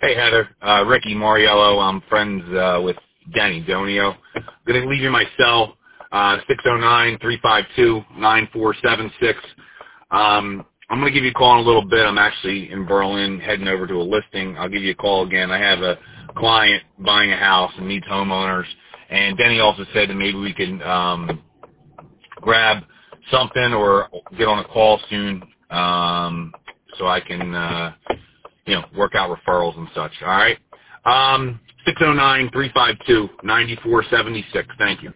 Hey, Heather. Ricky Mariello. I'm friends with Danny Donio. I'm going to leave you my cell, 609-352-9476. I'm going to give you a call in a little bit. I'm actually in Berlin heading over to a listing. I'll give you a call again. I have a client buying a house and needs homeowners. And Denny also said that maybe we can grab something or get on a call soon so I can, work out referrals and such. All right? 609-352-9476. Thank you.